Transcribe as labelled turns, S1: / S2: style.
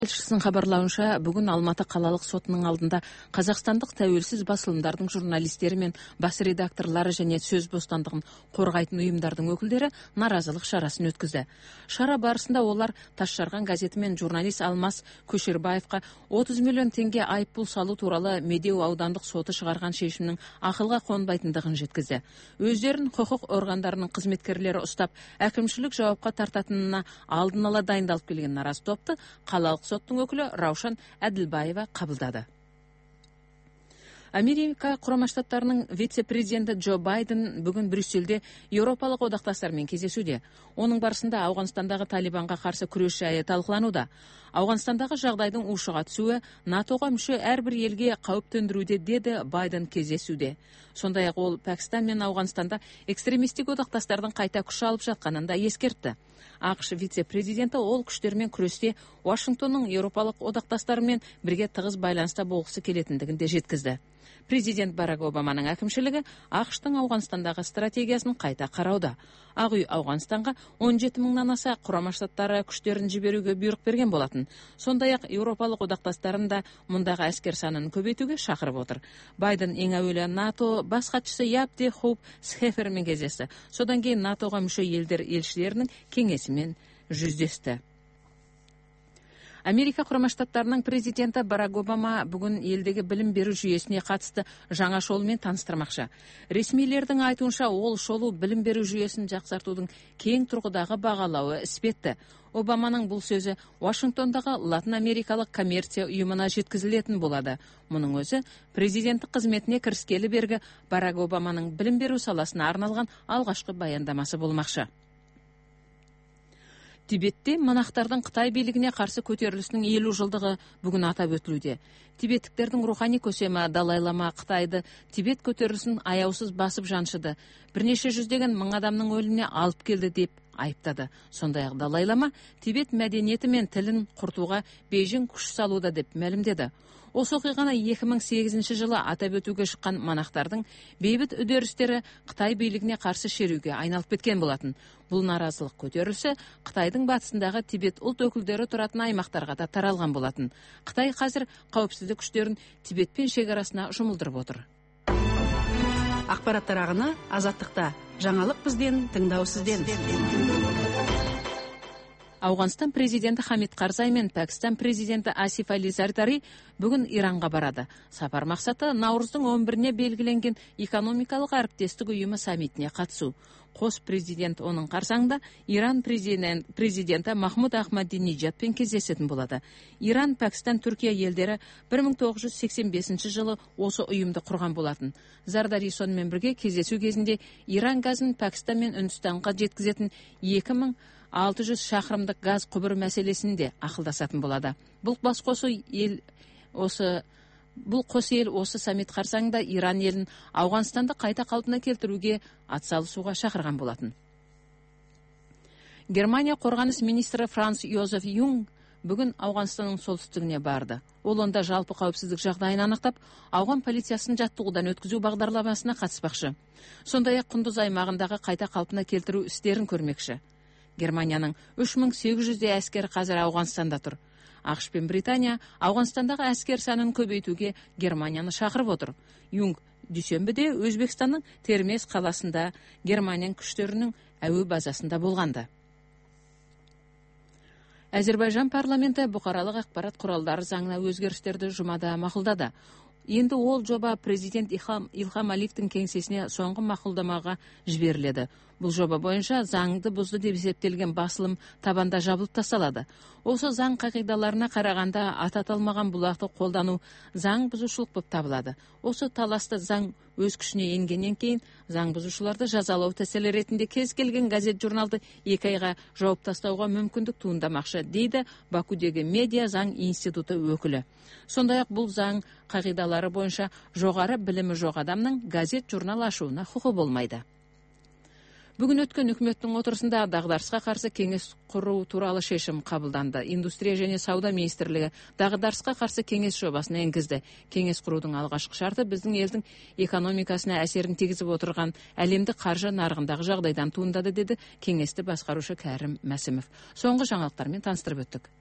S1: Тілшісінің хабарлауынша, бүгін Алматы қалалық сотының алдында қазақстандық тәуелсіз басылымдардың журналистері мен бас редакторлары және сөз бостандығын қорғайтын ұйымдардың өкілдері наразылық шарасын өткізді. Шара барысында олар Тасжарған газеті мен журналист Алмас Көшербаевқа 30 миллион теңге айыппұл салу туралы Медеу аудандық соты шығарған шешімнің ақылға қонбайтындығын жеткізді. Өздерін құқық органдарының қызметкерлері ұстап, әкімшілік жауапқа тартатынына алдын ала дайындалып келген наразы топты қалалық соттың өкілі Раушан Әділбаева қабылдады. Америка Құрама Штаттарының вице-президенті Джо Байден бүгін Брюссельде еуропалық одақтастармен кездесуде. Оның барысында Ауғанстандағы Талибанға қарсы күрес жайы талқылануда. Ауғанстандағы жағдайдың ушыға түсуі НАТО-ға мүше әрбір елге қауіп төндіруде, деді Байден кездесуде. Сондай-ақ ол Пәкістан мен Ауғанстанда экстремистік одақтастардың қайта күш алып жатқанын да ескертті. ақш вице-президенті ол күштермен күресте Вашингтонның еуропалық одақтастарымен бірге тығыз байланыста болғысы келетіндігін де жеткізді. Президент Барак Обаманың әкімшілігі ақштың Ауғанстандағы стратегиясын қайта қарауда. Ақ үй Ауғанстанға 17 мыңнан аса Құрама Штаттары күштерін жіберуге бұйрық берген болатын. Сондай-ақ еуропалық одақтастарын да мұндағы әскер санын көбейтуге шақырып отыр. Байден ең әуелі НАТО бас хатшысы Яп де Хоуп Схефермен кездесті. Содан кейін НАТО-ға мүше елдер елшілерінің кеңесімен жүздесті. Америка Құрама Штаттарының президенті Барак Обама бүгін елдегі білім беру жүйесіне қатысты жаңа шолумен таныстырмақшы. Ресмилердің айтуынша, ол шолу білім беру жүйесін жақсартудың кең тұрғыдағы бағалауы іспетті. Обаманың бұл сөзі Вашингтондағы Латын Америкалық коммерция ұйымына жеткізілетін болады. Мұның өзі президенттік қызметіне кіріскелі бергі Барак Обаманың білім беру саласына арналған алғашқы баяндамасы болмақшы. Тибетте монахтардың Қытай билігіне қарсы көтерілісінің 50 жылдығы бүгін атап өтілуде. Тибеттіктердің рухани көсемі Далай-лама Қытайды Тибет көтерілісін аяусыз басып жаншыды. Бірнеше жүздеген мың адамның өліміне алып келді деп айыптады. Сондай-ақ Далай-лама Тибет мәдениеті мен тілін құртуға Бейжің күш салуда деп мәлімдеді. Осы оқиғаны 2008 жылы атап өтуге шыққан монахтардың бейбіт үдерістері Қытай билігіне қарсы шеруге айналып кеткен болатын. Бұл наразылық көтерілісі Қытайдың батысындағы Тибет ұлт өкілдері тұратын аймақтарға да таралған болатын. Қытай қазір қауіпсіздік күштерін Тибетпен шекарасына жұмылдырып отыр.
S2: Ақпараттар ағыны Азаттықта. Жаңалық бізден, тыңдау сізден.
S1: Ауғанстан президенті Хамид Карзай мен Пәкістан президенті Асиф Али Зардари бүгін Иранға барады. Сапар мақсаты наурыздың 11-не белгіленген экономикалық әріптестік ұйымы саммитіне қатысу. Қос президент оның қарсаңында Иран президенті Махмуд Ахмадинеджадпен кездесетін болады. Иран, Пәкістан, Түркия елдері 1985 жылы осы ұйымды құрған болатын. Зардари сонымен бірге кездесу кезінде Иран газын Пәкістан мен Үндістанға жеткізетін 2600 шақырымдық газ құбыры мәселесінде ақылдасатын болады. Бұл қос ел осы саммит қарсаңында Иран елін Ауғанстанды қайта қалпына келтіруге атсалысуға шақырған болатын. Германия қорғаныс министрі Франц Йозеф Юнг бүгін Ауғанстанның солтүстігіне барды. Ол онда жалпы қауіпсіздік жағдайын анықтап, ауған полициясын жаттығудан өткізу бағдарламасына қатыспақшы. Сондай-ақ Құндыз аймағындағы қайта қалпына келтіру істерін көрмекші. Германияның 3800 әскері қазір Ауғанстанда тұр. ақш пен Британия Ауғанстандағы әскер санын көбейтуге Германияны шақырып отыр. Юнг дүйсенбіде Өзбекстанның Термез қаласында Германия күштерінің әуе базасында болғанды. Әзербайжан парламенті бұқаралық ақпарат құралдары заңына өзгерістерді жұмада мақұлдады. Енді ол жоба президент Илхам Алиевтің кеңсесіне соңғы мақұлдамаға жіберіледі. Бұл жоба бойынша заңды бұзды деп есептелген басылым табанда жабылып тасталады. Осы заң қағидаларына қарағанда аталмаған бұлақты қолдану заң бұзушылық болып табылады. Осы таласты заң өз күшіне енгеннен кейін заң бұзушыларды жазалау тәсілі ретінде кез келген газет журналды 2 айға жауып тастауға мүмкіндік туындамақшы, дейді Бакудегі медиа заң институты өкілі. Сондай-ақ бұл заң қағидалары бойынша жоғары білімі жоқ адамның газет журнал ашуына құқы болмайды. Бүгін өткен үкіметтің отырысында дағдарысқа қарсы кеңес құру туралы шешім қабылданды. Индустрия және сауда министрлігі дағдарысқа қарсы кеңес жобасын енгізді. Кеңес құрудың алғашқы шарты біздің елдің экономикасына әсерін тигізіп отырған әлемдік қаржы нарығындағы жағдайдан туындады, деді кеңесті басқарушы Кәрім Мәсімов. Соңғы жаңалықтармен таныстырып өттік.